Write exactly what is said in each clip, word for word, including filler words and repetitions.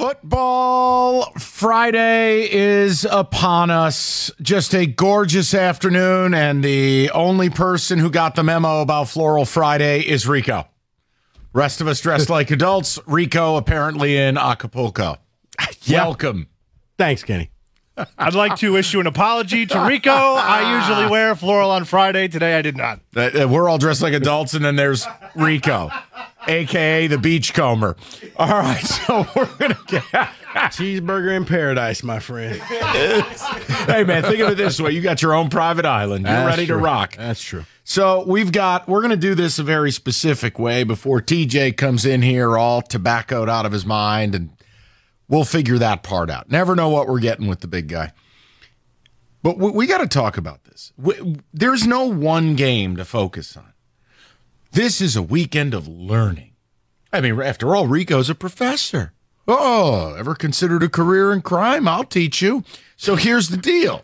Football Friday is upon us. Just a gorgeous afternoon, and the only person who got the memo about Floral Friday is Rico. Rest of us dressed like adults. Rico apparently in Acapulco. Yeah. Welcome. Thanks, Kenny. I'd like to issue an apology to Rico. I usually wear floral on Friday. Today I did not. Uh, we're all dressed like adults, and then there's Rico, a k a the Beachcomber. All right, so we're going to get... Cheeseburger in paradise, my friend. Hey, man, think of it this way. You got your own private island. You're That's ready true. to rock. That's true. So we've got, we're going to do this a very specific way before T J comes in here all tobaccoed out of his mind, and we'll figure that part out. Never know what we're getting with the big guy. But we, we got to talk about this. We, there's no one game to focus on. This is a weekend of learning. I mean, after all, Rico's a professor. Oh, ever considered a career in crime? I'll teach you. So here's the deal.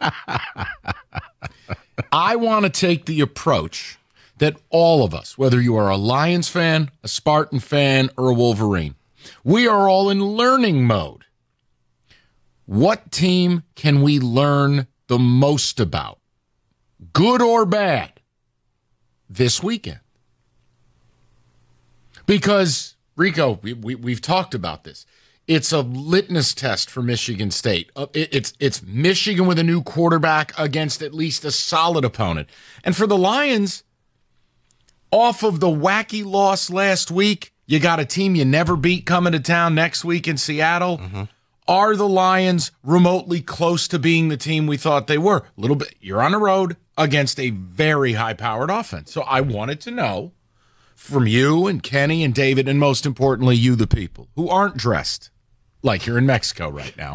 I want to take the approach that all of us, whether you are a Lions fan, a Spartan fan, or a Wolverine, we are all in learning mode. What team can we learn the most about, good or bad, this weekend? Because, Rico, we, we, we've talked about this. It's a litmus test for Michigan State. Uh, it, it's it's Michigan with a new quarterback against at least a solid opponent. And for the Lions, off of the wacky loss last week, you got a team you never beat coming to town next week in Seattle. Mm-hmm. Are the Lions remotely close to being the team we thought they were? A little bit. You're on the road against a very high-powered offense. So I wanted to know from you and Kenny and David, and most importantly, you, the people, who aren't dressed like you're in Mexico right now.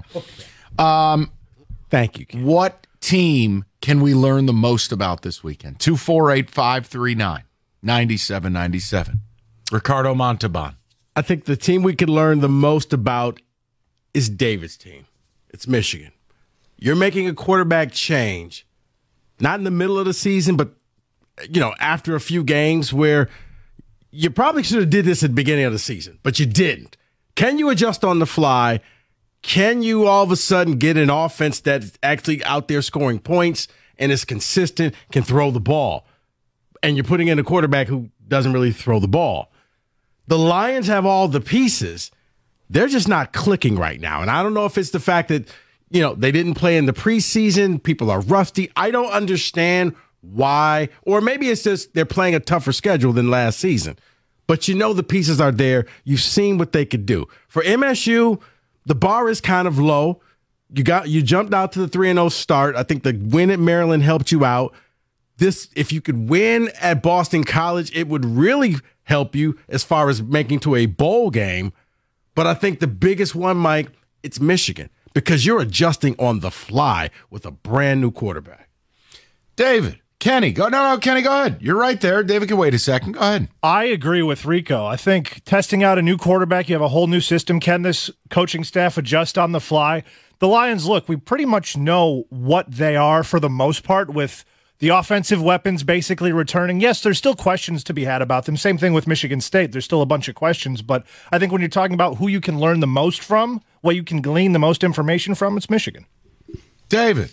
Um, Thank you, Kenny. What team can we learn the most about this weekend? two four eight, five three nine, nine seven nine seven. Ricardo Montalban. I think the team we could learn the most about is David's team. It's Michigan. You're making a quarterback change, not in the middle of the season, but you know, after a few games where you probably should have did this at the beginning of the season, but you didn't. Can you adjust on the fly? Can you all of a sudden get an offense that's actually out there scoring points and is consistent, can throw the ball? And you're putting in a quarterback who doesn't really throw the ball. The Lions have all the pieces. They're just not clicking right now. And I don't know if it's the fact that, you know, they didn't play in the preseason. People are rusty. I don't understand why. Or maybe it's just they're playing a tougher schedule than last season. But you know the pieces are there. You've seen what they could do. For M S U, the bar is kind of low. You got you jumped out to the three and oh start. I think the win at Maryland helped you out. This, if you could win at Boston College, it would really help you as far as making to a bowl game. But I think the biggest one, Mike, it's Michigan, because you're adjusting on the fly with a brand new quarterback. David, Kenny, go. No, no, Kenny, go ahead. You're right there. David can wait a second. Go ahead. I agree with Rico. I think testing out a new quarterback, you have a whole new system. Can this coaching staff adjust on the fly? The Lions, look, we pretty much know what they are for the most part, with the offensive weapons basically returning. Yes, there's still questions to be had about them. Same thing with Michigan State. There's still a bunch of questions, but I think when you're talking about who you can learn the most from, what you can glean the most information from, it's Michigan. David.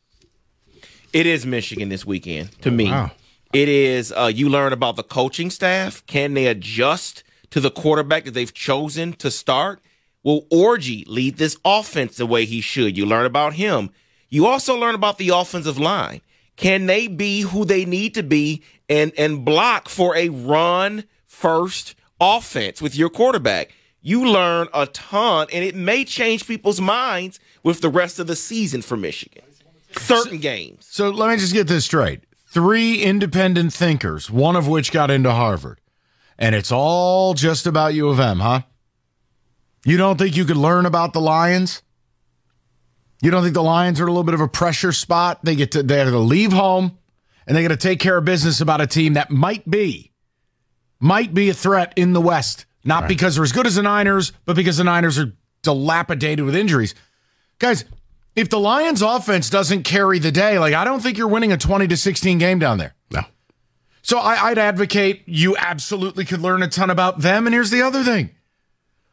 It is Michigan this weekend, to me. Wow. It is, uh, you learn about the coaching staff. Can they adjust to the quarterback that they've chosen to start? Will Orji lead this offense the way he should? You learn about him. You also learn about the offensive line. Can they be who they need to be and, and block for a run-first offense with your quarterback? You learn a ton, and it may change people's minds with the rest of the season for Michigan. Certain so, games. So let me just get this straight. Three independent thinkers, one of which got into Harvard, and it's all just about U of M, huh? You don't think you could learn about the Lions? You don't think the Lions are a little bit of a pressure spot? They get to they have to leave home, and they got to take care of business about a team that might be, might be a threat in the West. Not right. because they're as good as the Niners, but because the Niners are dilapidated with injuries. Guys, if the Lions offense doesn't carry the day, like I don't think you're winning a twenty to sixteen game down there. No. So I, I'd advocate you absolutely could learn a ton about them. And here's the other thing.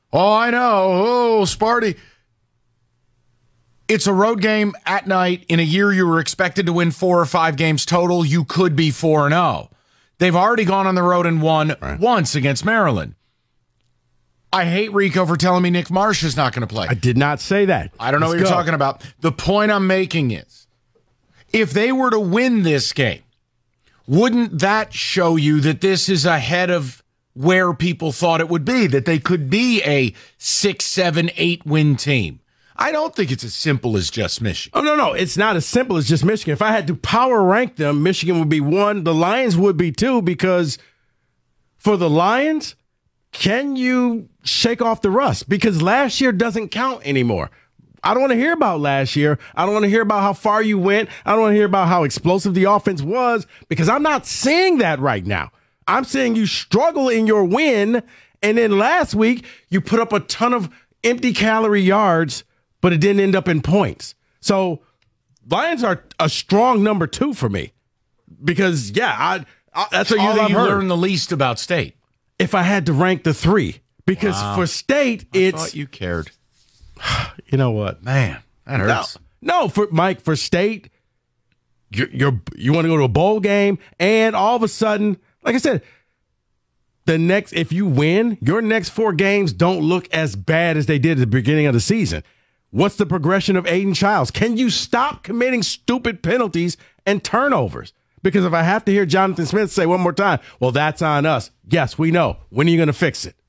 Oh, I know. Oh, Sparty. It's a road game at night. In a year you were expected to win four or five games total. You could be four and oh. They've already gone on the road and won right. once against Maryland. I hate Rico for telling me Nick Marsh is not going to play. I did not say that. I don't know Let's what go. you're talking about. The point I'm making is, if they were to win this game, wouldn't that show you that this is ahead of where people thought it would be, that they could be a six, seven, eight win team? I don't think it's as simple as just Michigan. Oh, no, no. It's not as simple as just Michigan. If I had to power rank them, Michigan would be one. The Lions would be two, because for the Lions, can you shake off the rust? Because last year doesn't count anymore. I don't want to hear about last year. I don't want to hear about how far you went. I don't want to hear about how explosive the offense was, because I'm not seeing that right now. I'm seeing you struggle in your win, and then last week you put up a ton of empty calorie yards, but it didn't end up in points. So Lions are a strong number two for me, because, yeah, I, I that's what all you you heard. learn the least about State. If I had to rank the three, because Wow. for State, I it's thought you cared. you know what, Man, that hurts. No, no, for Mike, for State, you're, you're you want to go to a bowl game, and all of a sudden, like I said, the next if you win, your next four games don't look as bad as they did at the beginning of the season. What's the progression of Aiden Childs? Can you stop committing stupid penalties and turnovers? Because if I have to hear Jonathan Smith say one more time, well, that's on us. Yes, we know. When are you going to fix it?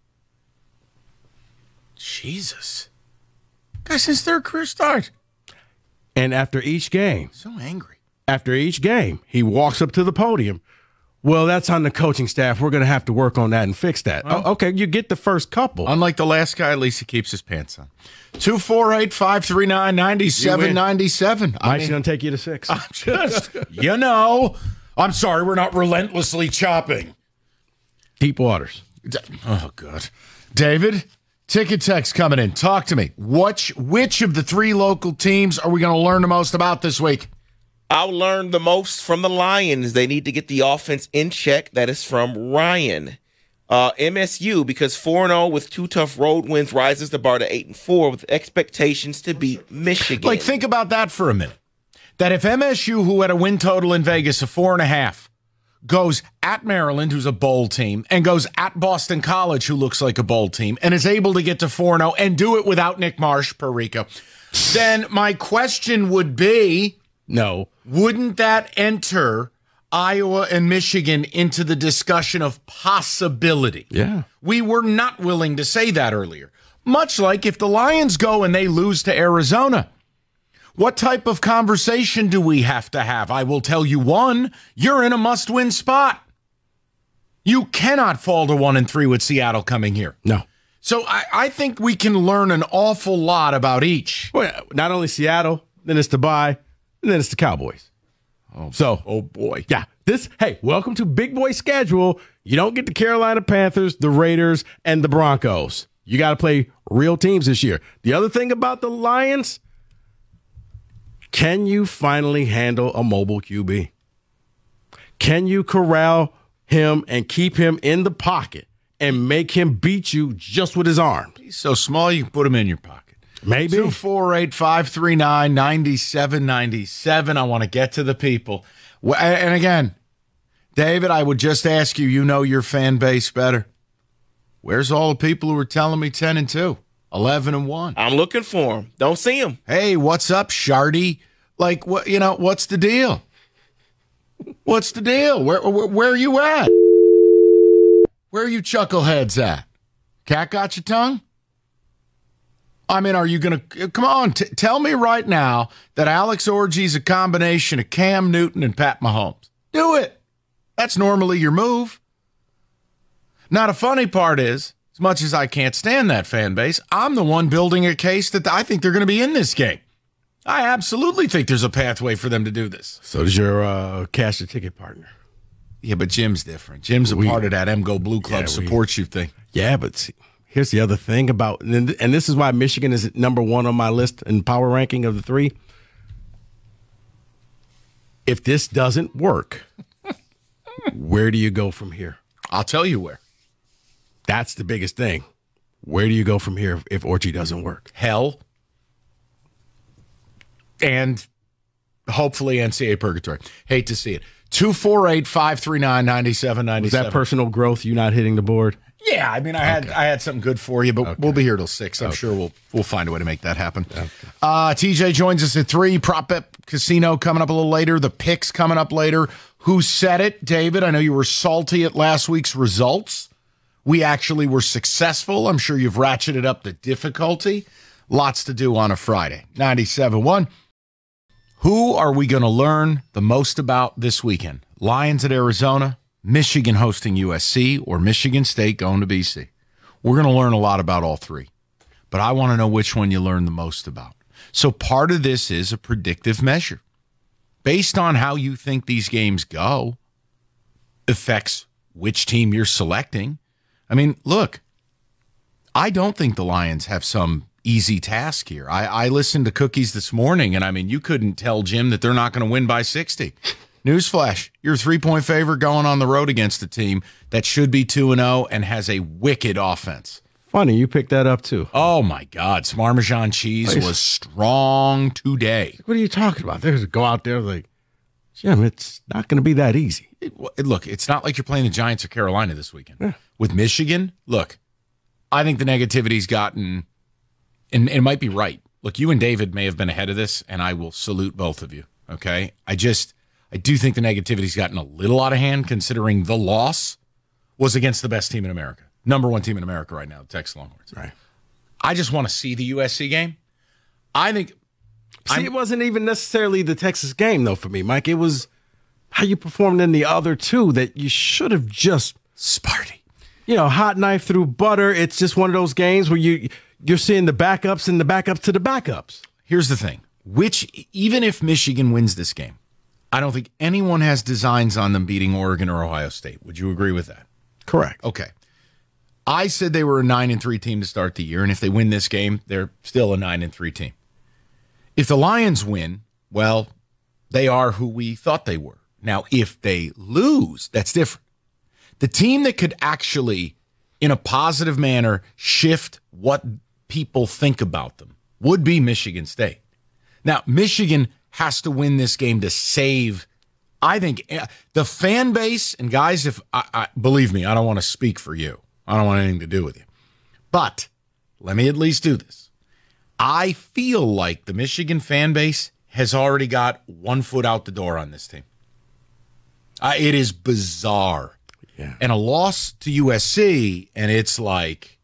Jesus. Guys, since their career start. And after each game, So angry. after each game, he walks up to the podium. Well, that's on the coaching staff. We're going to have to work on that and fix that. Well, oh, okay, you get the first couple. Unlike the last guy, at least he keeps his pants on. two four eight, five three nine, nine seven nine seven. Mike's I mean, going to take you to six. I'm just, you know. I'm sorry, we're not relentlessly chopping. Deep waters. Oh, good. David, ticket text coming in. Talk to me. Which, which of the three local teams are we going to learn the most about this week? I'll learn the most from the Lions. They need to get the offense in check. That is from Ryan. Uh, M S U, because four and oh with two tough road wins rises the bar to eight and four with expectations to beat Michigan. Like, think about that for a minute. That if M S U, who had a win total in Vegas of four and a half, goes at Maryland, who's a bowl team, and goes at Boston College, who looks like a bowl team, and is able to get to four and oh and do it without Nick Marsh, per Rico, then my question would be, No. wouldn't that enter Iowa and Michigan into the discussion of possibility? Yeah. We were not willing to say that earlier. Much like if the Lions go and they lose to Arizona, what type of conversation do we have to have? I will tell you one, you're in a must-win spot. You cannot fall to one and three with Seattle coming here. No. So I, I think we can learn an awful lot about each. Well, not only Seattle, then it's the bye, and then it's the Cowboys. Oh, So, oh boy. yeah, this, hey, welcome to Big Boy schedule. You don't get the Carolina Panthers, the Raiders, and the Broncos. You got to play real teams this year. The other thing about the Lions, can you finally handle a mobile Q B? Can you corral him and keep him in the pocket and make him beat you just with his arm? He's so small you can put him in your pocket. Maybe. two four eight, five three nine, nine seven nine seven. I want to get to the people. Well, and again, David, I would just ask you, you know your fan base better. Where's all the people who were telling me ten and two, eleven and one? I'm looking for him. Don't see him. Hey, what's up, Shardy? Like, what? You know, what's the deal? What's the deal? Where, where, where are you at? Where are you chuckleheads at? Cat got your tongue? I mean, are you going to, come on, t- tell me right now that Alex Orgy's a combination of Cam Newton and Pat Mahomes. Do it. That's normally your move. Now, the funny part is, as much as I can't stand that fan base, I'm the one building a case that I think they're going to be in this game. I absolutely think there's a pathway for them to do this. So does your uh, cash the ticket partner. Yeah, but Jim's different. Jim's a We- part of that M Go Blue Club Yeah, we- supports you thing. Yeah, but see, here's the other thing about, and and this is why Michigan is number one on my list in power ranking of the three. If this doesn't work, where do you go from here? I'll tell you where. That's the biggest thing. Where do you go from here if, if Orji doesn't work? Hell. And hopefully N C A A purgatory. Hate to see it. two four eight, five three nine, nine seven nine seven. Is that personal growth, you not hitting the board? Yeah, I mean, I had okay. I had something good for you, but okay. we'll be here till six. I'm okay. sure we'll we'll find a way to make that happen. Okay. Uh, T J joins us at three. Prop Bet Casino coming up a little later. The picks coming up later. Who said it, David? I know you were salty at last week's results. We actually were successful. I'm sure you've ratcheted up the difficulty. Lots to do on a Friday. ninety-seven point one. Who are we going to learn the most about this weekend? Lions at Arizona, Michigan hosting U S C, or Michigan State going to B C? We're going to learn a lot about all three, but I want to know which one you learn the most about. So part of this is a predictive measure. Based on how you think these games go, affects which team you're selecting. I mean, look, I don't think the Lions have some easy task here. I, I listened to Cookies this morning, and I mean, you couldn't tell Jim that they're not going to win by sixty. Newsflash, you're a three-point favorite going on the road against a team that should be two and oh and has a wicked offense. Funny, you picked that up too. Oh, my God. Parmesan cheese was strong today. What are you talking about? There's go out there like, Jim, it's not going to be that easy. It, look, it's not like you're playing the Giants or Carolina this weekend. Yeah. With Michigan, look, I think the negativity's gotten, and, and it might be right. Look, you and David may have been ahead of this, and I will salute both of you, okay? I just, I do think the negativity's gotten a little out of hand considering the loss was against the best team in America. Number one team in America right now, the Texas Longhorns. Right. I just want to see the U S C game. I think. See, I'm, it wasn't even necessarily the Texas game, though, for me, Mike. It was how you performed in the other two that you should have just. Sparty. You know, hot knife through butter. It's just one of those games where you, you're seeing the backups and the backups to the backups. Here's the thing. Which, even if Michigan wins this game, I don't think anyone has designs on them beating Oregon or Ohio State. Would you agree with that? Correct. Okay. I said they were a nine and three team to start the year, and if they win this game, they're still a nine and three team. If the Lions win, well, they are who we thought they were. Now, if they lose, that's different. The team that could actually, in a positive manner, shift what people think about them would be Michigan State. Now, Michigan has to win this game to save, I think, the fan base. And guys, if I, I believe me, I don't want to speak for you. I don't want anything to do with you. But let me at least do this. I feel like the Michigan fan base has already got one foot out the door on this team. Uh, it is bizarre. Yeah. And a loss to U S C, and it's like,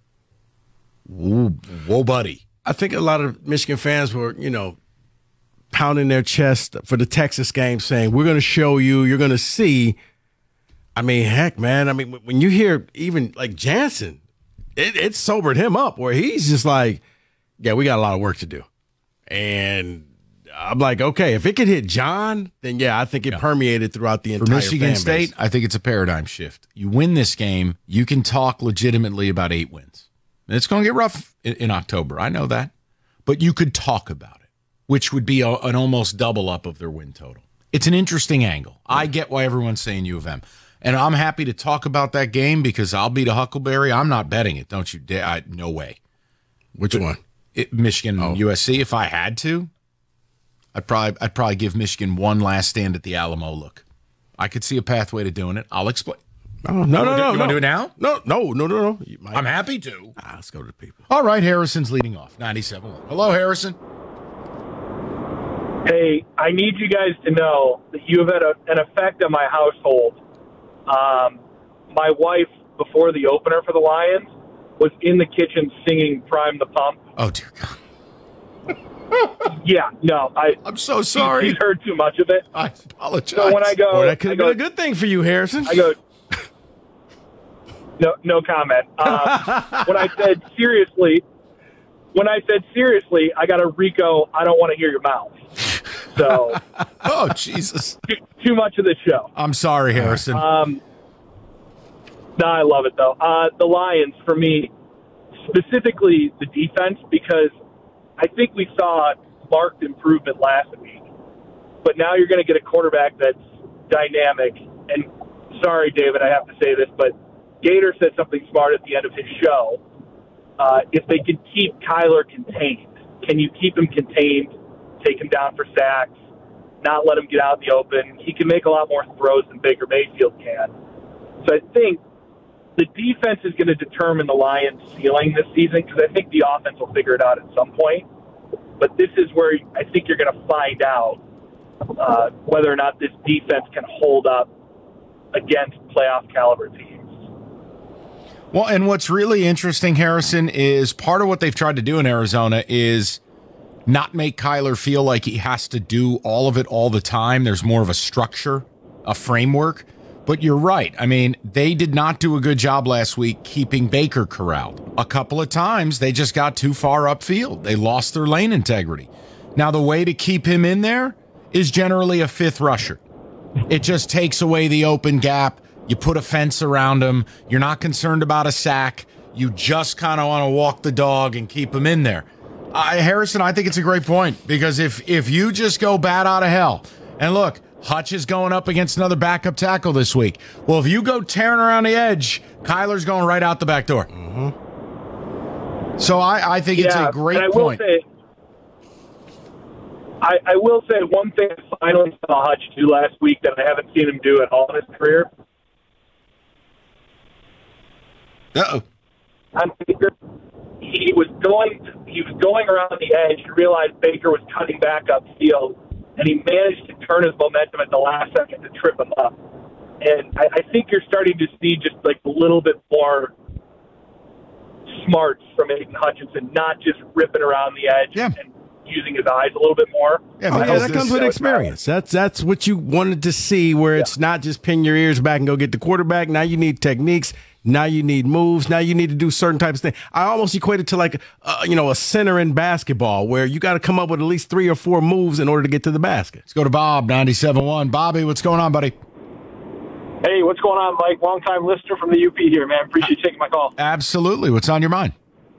whoa, whoa, buddy. I think a lot of Michigan fans were, you know, pounding their chest for the Texas game saying, we're going to show you, you're going to see. I mean, heck, man. I mean, when you hear even like Jansen, it, it sobered him up where he's just like, yeah, we got a lot of work to do. And I'm like, okay, if it could hit John, then yeah, I think it yeah. permeated throughout the entire For Michigan fan State, base. I think it's a paradigm shift. You win this game, you can talk legitimately about eight wins. And it's going to get rough in, in October. I know that. But you could talk about it, which would be a, an almost double up of their win total. It's an interesting angle. I get why everyone's saying U of M. And I'm happy to talk about that game because I'll beat a Huckleberry. I'm not betting it. Don't you dare. I, no way. Which but one? It, Michigan oh. U S C. If I had to, I'd probably I'd probably give Michigan one last stand at the Alamo look. I could see a pathway to doing it. I'll explain. Oh, no, no, no, You no. want to do it now? No, no, no, no, no. I'm happy to. Ah, let's go to the people. All right, Harrison's leading off. ninety-seven point one. Hello, Harrison. Hey, I need you guys to know that you have had a, an effect on my household. Um, my wife, before the opener for the Lions, was in the kitchen singing Prime the Pump. Oh, dear God. Yeah, no, I, I'm so sorry. She's heard too much of it. I apologize. So when I go, Boy, that could I have go, been a good thing for you, Harrison. I go, no, no comment. Um, when I said seriously, when I said seriously, I got a Rico, I don't want to hear your mouth. So, oh, Jesus. Too, too much of the show. I'm sorry, Harrison. Um, no, I love it, though. Uh, the Lions, for me, specifically the defense, because I think we saw marked improvement last week. But now you're going to get a quarterback that's dynamic. And sorry, David, I have to say this, but Gator said something smart at the end of his show uh, if they can keep Kyler contained. Can you keep him contained, take him down for sacks, not let him get out in the open? He can make a lot more throws than Baker Mayfield can. So I think the defense is going to determine the Lions' ceiling this season, because I think the offense will figure it out at some point. But this is where I think you're going to find out uh, whether or not this defense can hold up against playoff caliber teams. Well, and what's really interesting, Harrison, is part of what they've tried to do in Arizona is not make Kyler feel like he has to do all of it all the time. There's more of a structure, a framework. But you're right. I mean, they did not do a good job last week keeping Baker corralled. A couple of times, they just got too far upfield. They lost their lane integrity. Now, the way to keep him in there is generally a fifth rusher. It just takes away the open gap. You put a fence around him. You're not concerned about a sack. You just kind of want to walk the dog and keep him in there. Uh, Harrison, I think it's a great point, because if if you just go bat out of hell, and look, Hutch is going up against another backup tackle this week. Well, if you go tearing around the edge, Kyler's going right out the back door. Mm-hmm. So I, I think yeah, it's a great and I will point. Say, I, I will say one thing I finally saw Hutch do last week that I haven't seen him do at all in his career. Uh-oh. On Baker, he was going he was going around the edge. He realized Baker was cutting back upfield, and he managed to turn his momentum at the last second to trip him up. And I, I think you're starting to see just like a little bit more smarts from Aiden Hutchinson, not just ripping around the edge yeah. and using his eyes a little bit more. Yeah, oh, yeah that comes with experience. That's that's what you wanted to see, where it's yeah. not just pin your ears back and go get the quarterback. Now you need techniques. Now you need moves. Now you need to do certain types of things. I almost equate it to like, uh, you know, a center in basketball, where you got to come up with at least three or four moves in order to get to the basket. Let's go to Bob, ninety-seven point one. Bobby, what's going on, buddy? Hey, what's going on, Mike? Long-time listener from the U P here, man. Appreciate you taking my call. Absolutely. What's on your mind?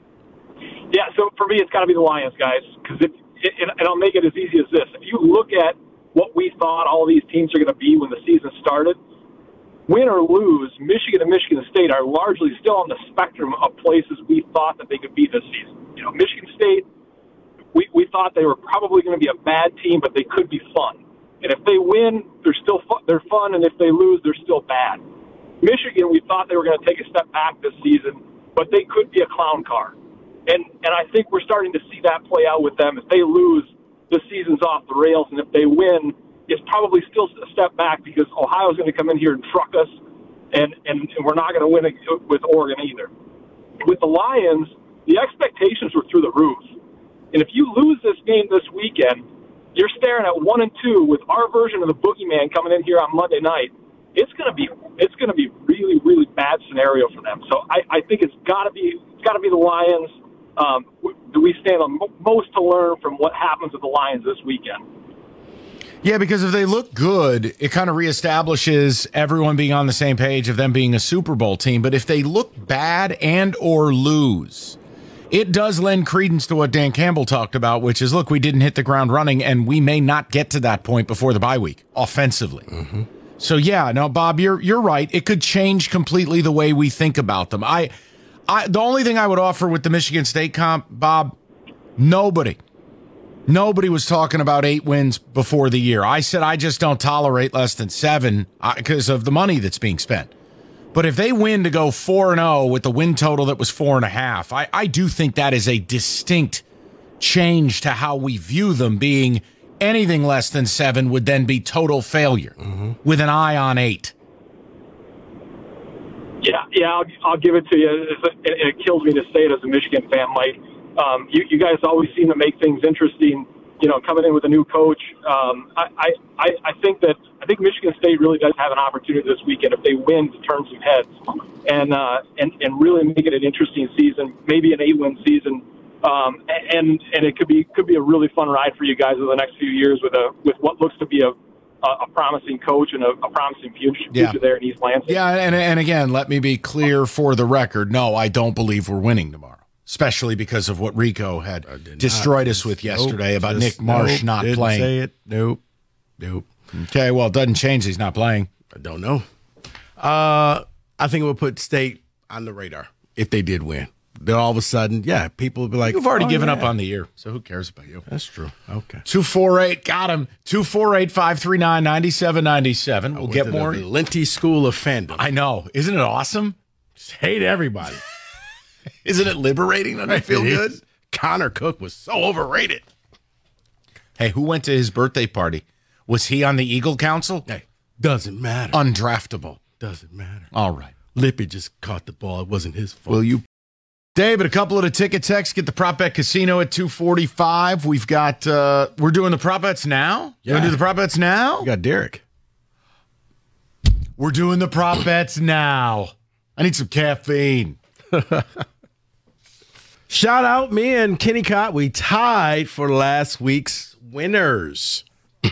Yeah, so for me, it's got to be the Lions, guys, because it, it, and I'll make it as easy as this. If you look at what we thought all these teams are going to be when the season started, win or lose, Michigan and Michigan State are largely still on the spectrum of places we thought that they could be this season. You know, Michigan State, we, we thought they were probably going to be a bad team, but they could be fun. And if they win, they're still fun, they're fun, and if they lose, they're still bad. Michigan, we thought they were going to take a step back this season, but they could be a clown car. And and I think we're starting to see that play out with them. If they lose, the season's off the rails, and if they win, it's probably still a step back, because Ohio's going to come in here and truck us, and, and, and we're not going to win it with Oregon either. With the Lions, the expectations were through the roof. And if you lose this game this weekend, you're staring at one and two with our version of the boogeyman coming in here on Monday night. It's going to be it's going to be really really bad scenario for them. So I, I think it's got to be it's got to be the Lions. Um, do we stand on most to learn from what happens with the Lions this weekend? Yeah, because if they look good, it kind of reestablishes everyone being on the same page of them being a Super Bowl team. But if they look bad and or lose, it does lend credence to what Dan Campbell talked about, which is, look, we didn't hit the ground running, and we may not get to that point before the bye week offensively. Mm-hmm. So, yeah, no, Bob, you're you're right. It could change completely the way we think about them. I, I the only thing I would offer with the Michigan State comp, Bob, nobody, nobody was talking about eight wins before the year. I said I just don't tolerate less than seven because of the money that's being spent. But if they win to go four and oh with the win total that was four and a half, I, I do think that is a distinct change to how we view them. Being anything less than seven would then be total failure, mm-hmm. with an eye on eight. Yeah, yeah, I'll, I'll give it to you. It, it kills me to say it as a Michigan fan, Mike. Um, you, you guys always seem to make things interesting. You know, coming in with a new coach, um, I, I, I think that I think Michigan State really does have an opportunity this weekend if they win to turn some heads and uh, and and really make it an interesting season, maybe an eight-win season, um, and and it could be could be a really fun ride for you guys over the next few years with a with what looks to be a a promising coach and a, a promising future, yeah. future there in East Lansing. Yeah, and and again, let me be clear for the record. No, I don't believe we're winning tomorrow. Especially because of what Rico had destroyed us with yesterday nope, about Nick Marsh nope, not didn't playing. Say it. Nope. Nope. Okay, well, it doesn't change. He's not playing. I don't know. Uh, I think it will put State on the radar if they did win. then all of a sudden, yeah, people will be like, You've already oh, given yeah. up on the year, so who cares about you? That's true. Okay. two four eight, got him. two four eight, five three nine, nine seven nine seven. We'll get the, more. The Linty School of Fandom. I know. Isn't it awesome? Just hate everybody. Isn't it liberating? Doesn't it feel It good? is. Connor Cook was so overrated. Hey, who went to his birthday party? Was he on the Eagle Council? Hey, doesn't matter. Undraftable. Doesn't matter. All right. Lippy just caught the ball. It wasn't his fault. Will you? David, a couple of the ticket texts. Get the Prop Bet Casino at two forty-five. We've got, uh, we're doing the Prop Bets now? You want to do the Prop Bets now? You got Derek. We're doing the Prop Bets now. I need some caffeine. Shout out me and Kenny Cott. We tied for last week's winners.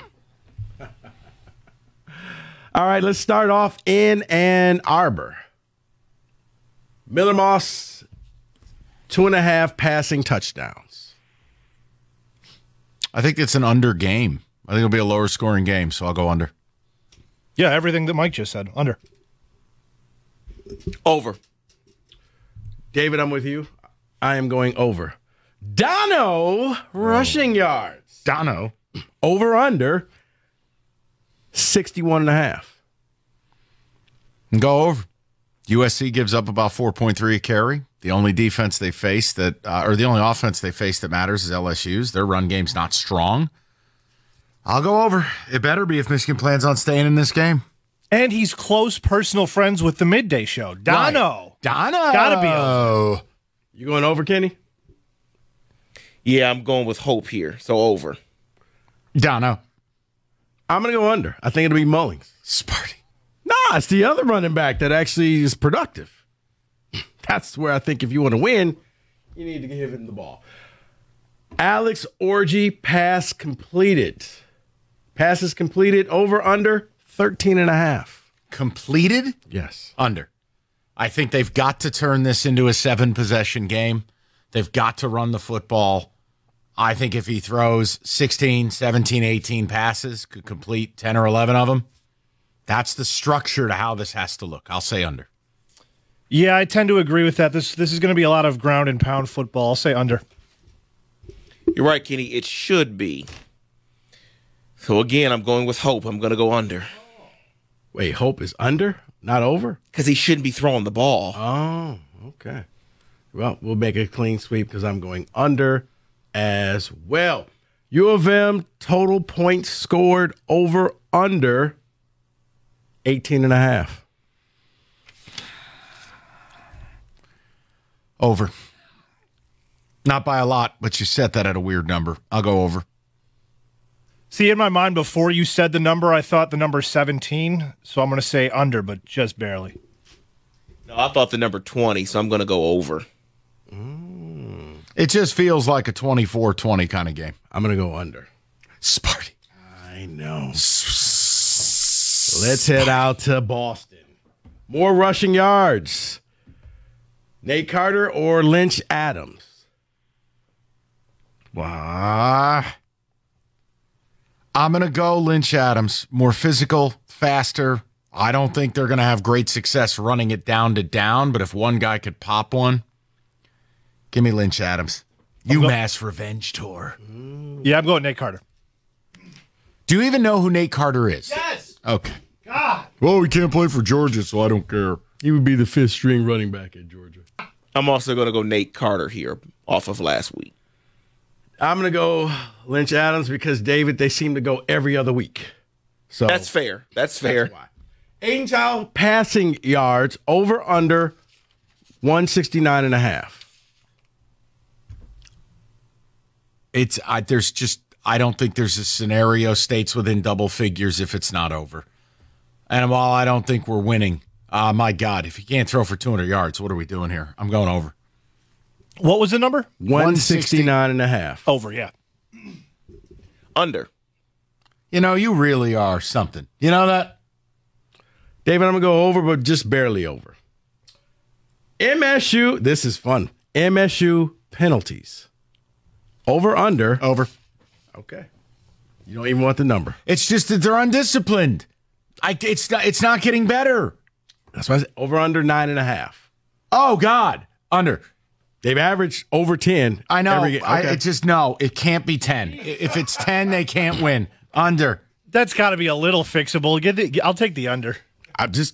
All right, let's start off in Ann Arbor. Miller Moss, two and a half passing touchdowns. I think it's an under game. I think it'll be a lower scoring game, so I'll go under. Yeah, everything that Mike just said. Under. Over. David, I'm with you. I am going over. Dono, rushing yards. Dono. Over under sixty-one and a half. Go over. U S C gives up about four point three a carry. The only defense they face that, uh, or the only offense they face that matters is L S U's. Their run game's not strong. I'll go over. It better be if Michigan plans on staying in this game. And he's close personal friends with the midday show. Dono. Right. Dono. Gotta be over. You going over, Kenny? Yeah, I'm going with hope here, so over. Dono. I'm going to go under. I think it'll be Mullings. Sparty. Nah, it's the other running back that actually is productive. That's where I think if you want to win, you need to give him the ball. Alex Orgy, pass completed. Passes completed, over, under, thirteen and a half. Completed? Yes. Under. I think they've got to turn this into a seven-possession game. They've got to run the football. I think if he throws sixteen, seventeen, eighteen passes, could complete ten or eleven of them. That's the structure to how this has to look. I'll say under. Yeah, I tend to agree with that. This this is going to be a lot of ground and pound football. I'll say under. You're right, Kenny. It should be. So, again, I'm going with hope. I'm going to go under. Wait, Hope is under, not over? Because he shouldn't be throwing the ball. Oh, okay. Well, we'll make a clean sweep because I'm going under as well. U of M, total points scored, over, under, eighteen and a half. Over. Not by a lot, but you set that at a weird number. I'll go over. See, in my mind, before you said the number, I thought the number seventeen, so I'm going to say under, but just barely. No, I thought the number twenty, so I'm going to go over. Mm. It just feels like a twenty-four twenty kind of game. I'm going to go under. Sparty. I know. Let's head out to Boston. More rushing yards. Nate Carter or Lynch Adams? Wow. I'm going to go Lynch Adams. More physical, faster. I don't think they're going to have great success running it down to down, but if one guy could pop one, give me Lynch Adams. UMass Revenge Tour. Yeah, I'm going Nate Carter. Do you even know who Nate Carter is? Yes. Okay. God. Well, he can't play for Georgia, so I don't care. He would be the fifth string running back at Georgia. I'm also going to go Nate Carter here off of last week. I'm going to go Lynch Adams because, David, they seem to go every other week. So That's fair. That's fair. That's why. Aiden Child passing yards, over, under, one sixty-nine and a half. It's I, there's just I don't think there's a scenario states within double figures if it's not over. And while I don't think we're winning, uh, my God, if you can't throw for two hundred yards, what are we doing here? I'm going over. What was the number? one sixty-nine and a half. Over, yeah. Under. You know, you really are something. You know that? David, I'm going to go over, but just barely over. M S U, this is fun. M S U penalties. Over, under. Over. Okay. You don't even want the number. It's just that they're undisciplined. I, it's, not, it's not getting better. That's why I said over, under, nine and a half. Oh, God. Under. They've averaged over ten. I know. Every, okay. I it just no. It can't be ten. If it's ten, they can't win. Under. That's got to be a little fixable. Get the, I'll take the under. I just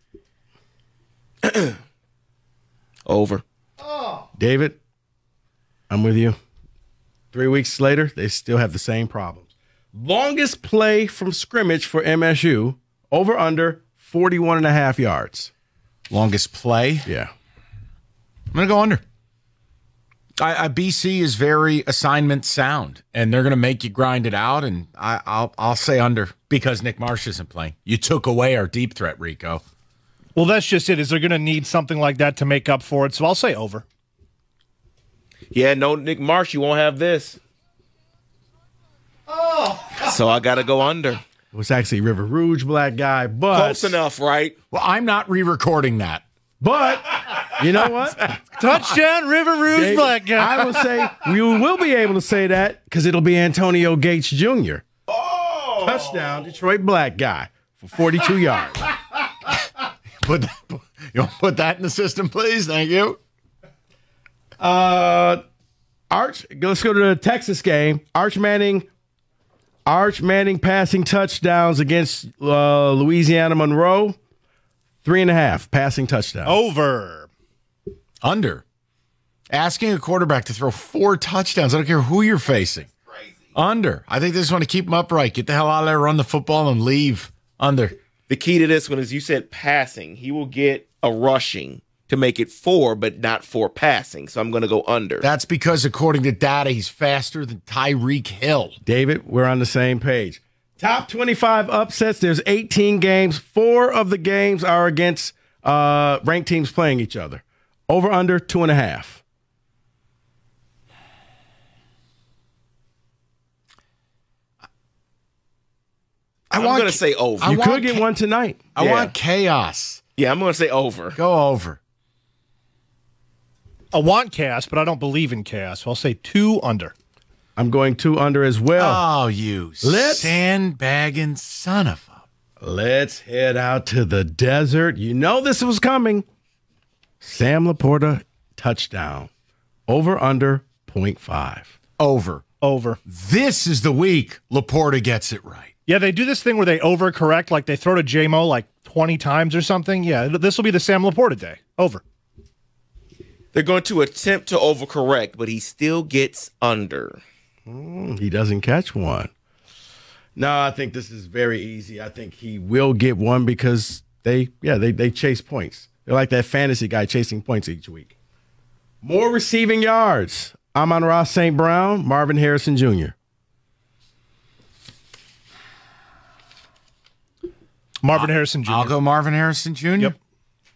Over. David, I'm with you. Three weeks later, they still have the same problems. Longest play from scrimmage for M S U, over under forty-one and a half yards. Longest play. Yeah. I'm gonna go under. I, I B C is very assignment sound, and they're gonna make you grind it out. And I, I'll I'll say under because Nick Marsh isn't playing. You took away our deep threat, Rico. Well, that's just it. Is they're going to need something like that to make up for it? So I'll say over. Yeah, no Nick Marsh, you won't have this. Oh. So I got to go under. It was actually River Rouge black guy, but Close enough, right? Well, I'm not re-recording that. But you know what? Touchdown, River Rouge David, black guy. I will say we will be able to say that because it'll be Antonio Gates Junior Oh. Touchdown, Detroit black guy for forty-two yards. Put that, you want to put that in the system, please? Thank you. Uh, Arch, let's go to the Texas game. Arch Manning, Arch Manning passing touchdowns against uh, Louisiana Monroe. Three and a half passing touchdowns. Over. Under. Asking a quarterback to throw four touchdowns. I don't care who you're facing. Crazy. Under. I think they just want to keep them upright. Get the hell out of there, run the football, and leave. Under. The key to this one is you said passing. He will get a rushing to make it four, but not four passing. So I'm going to go under. That's because, according to data, he's faster than Tyreek Hill. David, we're on the same page. Top twenty-five upsets. There's eighteen games. Four of the games are against uh, ranked teams playing each other. Over under two and a half. I I'm want going to say over. I You want could get cha- one tonight. I Yeah. want chaos. Yeah, I'm going to say over. Go over. I want chaos, but I don't believe in chaos. So I'll say two under. I'm going two under as well. Oh, you Let's- sandbagging son of a... Let's head out to the desert. You know this was coming. Sam Laporta, touchdown. Over under point five. Over. Over. This is the week Laporta gets it right. Yeah, they do this thing where they overcorrect, like they throw to J M O like twenty times or something. Yeah, this will be the Sam Laporta day. Over. They're going to attempt to overcorrect, but he still gets under. Mm, he doesn't catch one. No, I think this is very easy. I think he will get one because they, yeah, they, they chase points. They're like that fantasy guy chasing points each week. More receiving yards. Amon-Ra Saint Brown, Marvin Harrison Junior Marvin Harrison Junior I'll go Marvin Harrison Junior Yep.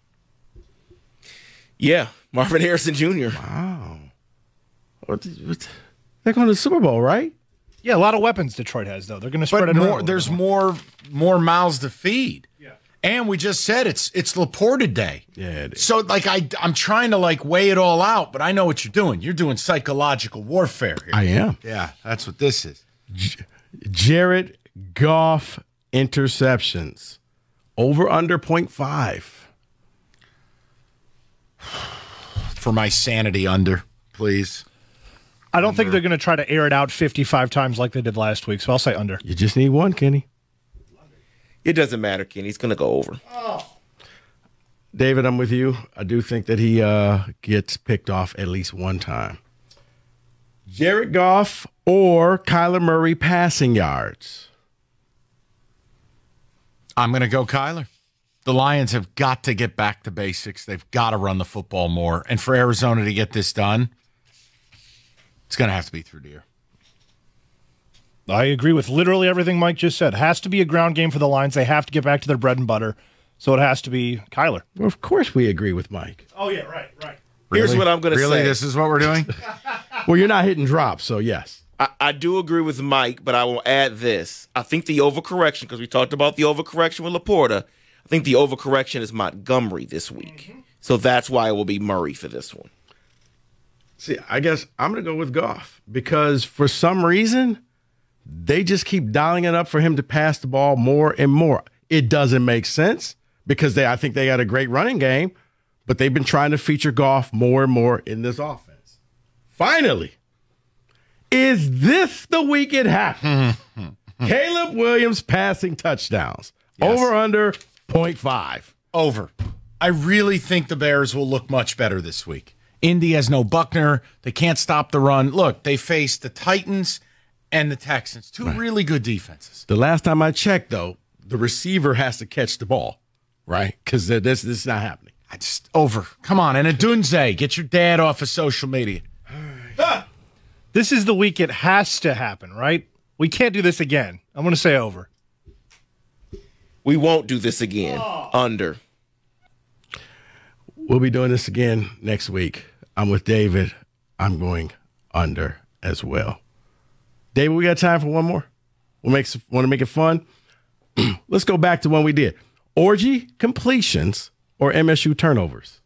Yeah, Marvin Harrison Junior What, what, they're going to the Super Bowl, right? Yeah, a lot of weapons Detroit has, though. They're going to spread But it more, around. there's more more mouths to feed. Yeah. And we just said it's it's Laporta Day. Yeah, it is. So like I I'm trying to like weigh it all out, but I know what you're doing. You're doing psychological warfare here. I am. yeah, that's what this is. Jared Goff interceptions. Over under point five. For my sanity, under, please. I don't think they're going to try to air it out fifty-five times like they did last week, so I'll say under. You just need one, Kenny. It doesn't matter, Ken. He's going to go over. David, I'm with you. I do think that he uh, gets picked off at least one time. Jared Goff or Kyler Murray passing yards. I'm going to go Kyler. The Lions have got to get back to basics. They've got to run the football more. And for Arizona to get this done, it's going to have to be through the air. I agree with literally everything Mike just said. Has to be a ground game for the Lions. They have to get back to their bread and butter. So it has to be Kyler. Well, of course we agree with Mike. Oh, yeah, right, right. Here's Really? what I'm going to Really? say. This is what we're doing? Well, you're not hitting drops, so yes. I, I do agree with Mike, but I will add this. I think the overcorrection, because we talked about the overcorrection with Laporta, I think the overcorrection is Montgomery this week. Mm-hmm. So that's why it will be Murray for this one. See, I guess I'm going to go with Goff because for some reason, they just keep dialing it up for him to pass the ball more and more. It doesn't make sense because they, I think they got a great running game, but they've been trying to feature Goff more and more in this offense. Finally, is this the week it happened? Caleb Williams passing touchdowns. Yes. Over under point five. Over. I really think the Bears will look much better this week. Indy has no Buckner. They can't stop the run. Look, they faced the Titans and the Texans, two right. really good defenses. The last time I checked, though, the receiver has to catch the ball, right? Because this, this is not happening. I just, over. Come on. And Adunze, get your dad off of social media. Ah! This is the week it has to happen, right? We can't do this again. I'm going to say over. We won't do this again. Oh. Under. We'll be doing this again next week. I'm with David. I'm going under as well. David, we got time for one more? We'll make want to make it fun? Let's go back to when we did. Orgy completions or M S U turnovers?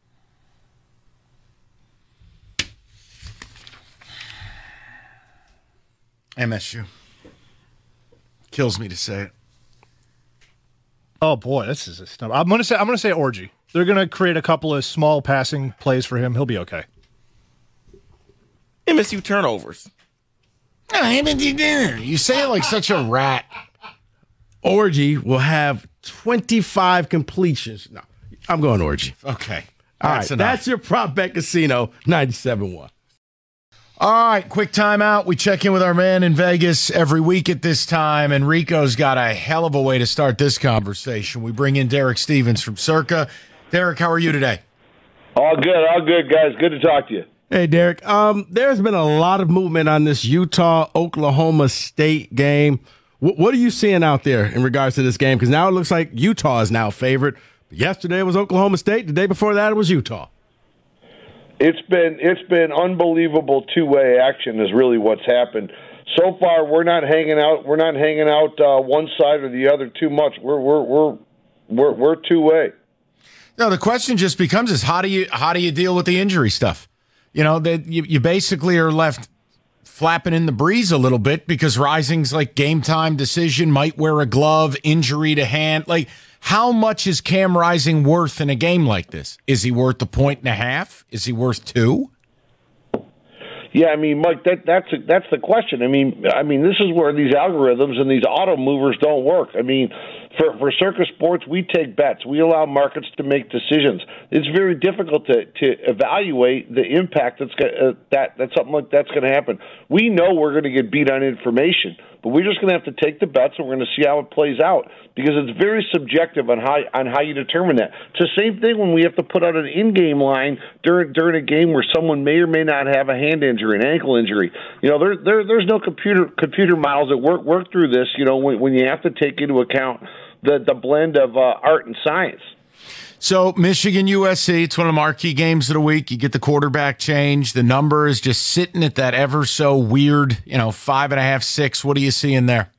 M S U. Kills me to say it. Oh boy, this is a snub. I'm gonna say I'm gonna say Orgy. They're gonna create a couple of small passing plays for him. He'll be okay. M S U turnovers. You say it like such a rat. Orgy will have twenty-five completions. No, I'm going Orgy. Okay. All right. Enough. That's your prop bet casino ninety-seven point one. All right, quick timeout. We check in with our man in Vegas every week at this time, and Rico's got a hell of a way to start this conversation. We bring in Derek Stevens from Circa. Derek, how are you today? All good, all good, guys. Good to talk to you. Hey, Derek. Um, there's been a lot of movement on this Utah-Oklahoma State game. W- what are you seeing out there in regards to this game? Because now it looks like Utah is now favored. Yesterday it was Oklahoma State. The day before that it was Utah. It's been it's been unbelievable two-way action is really what's happened. So far, we're not hanging out. We're not hanging out uh, one side or the other too much. We're we're we're we're, we're two-way. No, the question just becomes is how do you how do you deal with the injury stuff? You know that you, you basically are left flapping in the breeze a little bit because Rising's like game time decision, might wear a glove, injury to hand, like. How much is Cam Rising worth in a game like this? Is he worth a point and a half? Is he worth two? Yeah, I mean, Mike, that, that's a, that's the question. I mean, I mean, this is where these algorithms and these auto movers don't work. I mean, for for Circa Sports, we take bets. We allow markets to make decisions. It's very difficult to, to evaluate the impact that's uh, that that something like that's going to happen. We know we're going to get beat on information, but we're just going to have to take the bets and we're going to see how it plays out because it's very subjective on how on how you determine that. It's the same thing when we have to put out an in-game line during during a game where someone may or may not have a hand injury, an ankle injury. You know, there there there's no computer computer models that work work through this. You know, when when you have to take into account the the blend of uh, art and science. So Michigan U S C, it's one of the marquee games of the week. You get the quarterback change. The number is just sitting at that ever so weird, you know, five and a half, six. What do you see in there?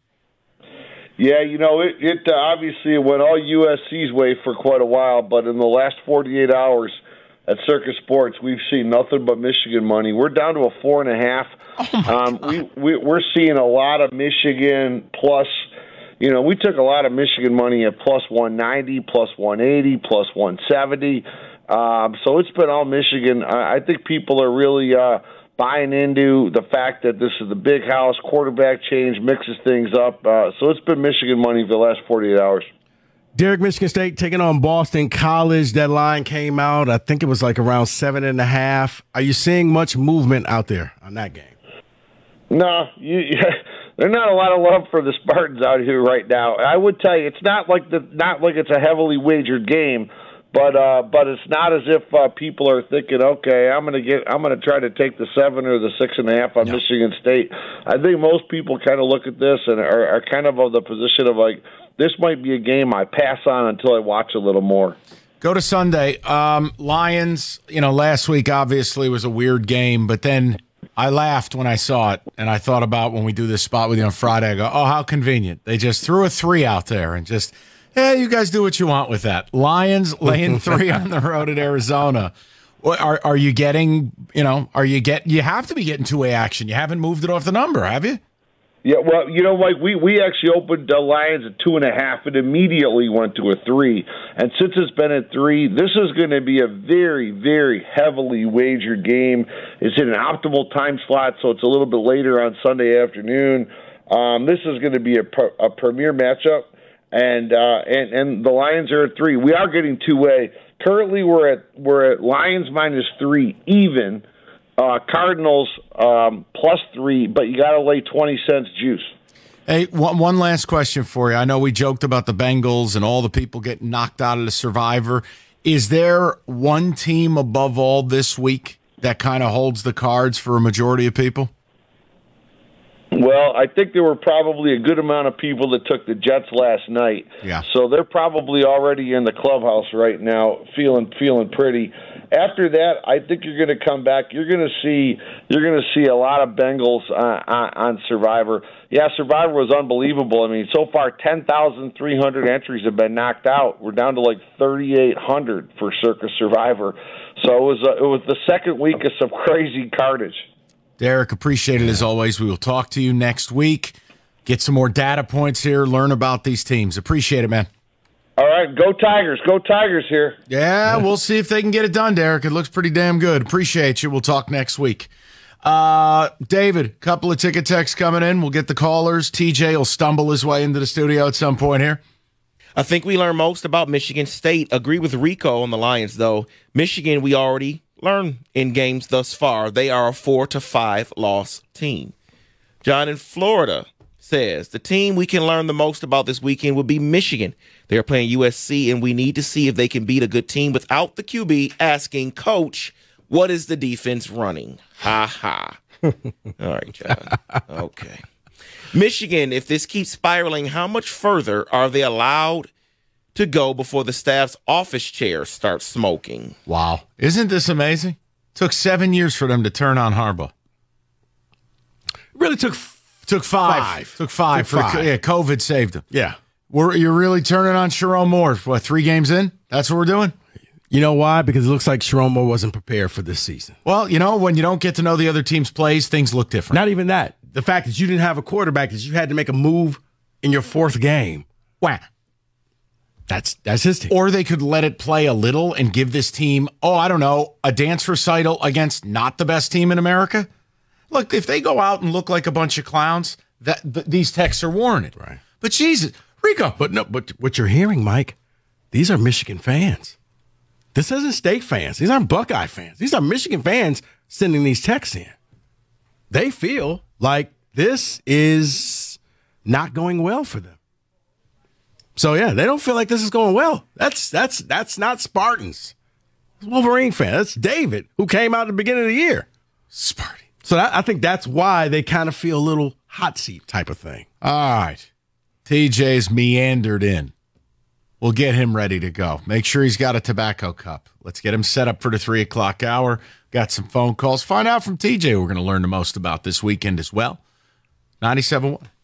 Yeah, you know, it, it uh, obviously it went all U S C's way for quite a while, but in the last forty-eight hours at Circa Sports, we've seen nothing but Michigan money. We're down to a four and a half. Oh my um, God. we, we we're seeing a lot of Michigan plus. You know, we took a lot of Michigan money at plus one ninety, plus one eighty, plus one seventy. Um, so it's been all Michigan. I, I think people are really uh, buying into the fact that this is the big house, quarterback change, mixes things up. Uh, so it's been Michigan money for the last forty-eight hours. Derek, Michigan State taking on Boston College. That line came out, I think it was like around seven and a half. Are you seeing much movement out there on that game? No, you, there's not a lot of love for the Spartans out here right now. I would tell you, it's not like the not like it's a heavily wagered game, but uh, but it's not as if uh, people are thinking, okay, I'm gonna get, I'm gonna try to take the seven or the six and a half on no. Michigan State. I think most people kind of look at this and are, are kind of of the position of like, this might be a game I pass on until I watch a little more. Go to Sunday. Um, Lions, you know, last week obviously was a weird game, but then I laughed when I saw it, and I thought about when we do this spot with you on Friday. I go, oh, how convenient. They just threw a three out there and just, yeah, you guys do what you want with that. Lions laying three on the road at Arizona. Are are you getting, you know, are you get, you have to be getting two-way action. You haven't moved it off the number, have you? Yeah, well, you know, like we, we actually opened the Lions at two and a half and immediately went to a three. And since it's been at three, this is going to be a very, very heavily wagered game. It's in an optimal time slot, so it's a little bit later on Sunday afternoon. Um, this is going to be a, a premier matchup, and uh, and and the Lions are at three. We are getting two way. Currently, we're at we're at Lions minus three even. Uh, Cardinals um, plus three, but you got to lay twenty cents juice. Hey, one, one last question for you. I know we joked about the Bengals and all the people getting knocked out of the Survivor. Is there one team above all this week that kind of holds the cards for a majority of people? Well, I think there were probably a good amount of people that took the Jets last night. Yeah. So they're probably already in the clubhouse right now, feeling feeling pretty. After that, I think you're going to come back. You're going to see you're going to see a lot of Bengals on, on, on Survivor. Yeah, Survivor was unbelievable. I mean, so far ten thousand three hundred entries have been knocked out. We're down to like thirty-eight hundred for Circus Survivor. So it was uh, it was the second week of some crazy carnage. Derek, appreciate it as always. We will talk to you next week. Get some more data points here. Learn about these teams. Appreciate it, man. All right, go Tigers. Go Tigers here. Yeah, we'll see if they can get it done, Derek. It looks pretty damn good. Appreciate you. We'll talk next week. Uh, David, a couple of ticket texts coming in. We'll get the callers. T J will stumble his way into the studio at some point here. I think we learned most about Michigan State. Agree with Rico on the Lions, though. Michigan, we already learned in games thus far. They are a four to five loss team. John in Florida says the team we can learn the most about this weekend would be Michigan. They are playing U S C, and we need to see if they can beat a good team without the Q B asking, Coach, what is the defense running? Ha ha. All right, John. Okay. Michigan, if this keeps spiraling, how much further are they allowed to go before the staff's office chairs start smoking? Wow. Isn't this amazing? Took seven years for them to turn on Harbaugh. Really took Took five. Five. Took five. Took for five. The, yeah, COVID saved them. yeah. We're, you're really turning on Sharon Moore. What, three games in? That's what we're doing? You know why? Because it looks like Sharon Moore wasn't prepared for this season. Well, you know, when you don't get to know the other team's plays, things look different. Not even that. The fact that you didn't have a quarterback, that you had to make a move in your fourth game. Wah. That's that's his team. Or they could let it play a little and give this team, oh, I don't know, a dance recital against not the best team in America. Look, if they go out and look like a bunch of clowns, that th- these texts are warranted. Right. But Jesus, Rico. But no, but what you're hearing, Mike, these are Michigan fans. This isn't State fans. These aren't Buckeye fans. These are Michigan fans sending these texts in. They feel like this is not going well for them. So yeah, they don't feel like this is going well. That's that's that's not Spartans. It's Wolverine fan. That's David, who came out at the beginning of the year. Sparty. So that, I think that's why they kind of feel a little hot seat type of thing. All right. T J's meandered in. We'll get him ready to go. Make sure he's got a tobacco cup. Let's get him set up for the three o'clock hour. Got some phone calls. Find out from T J. We're going to learn the most about this weekend as well. ninety-seven point one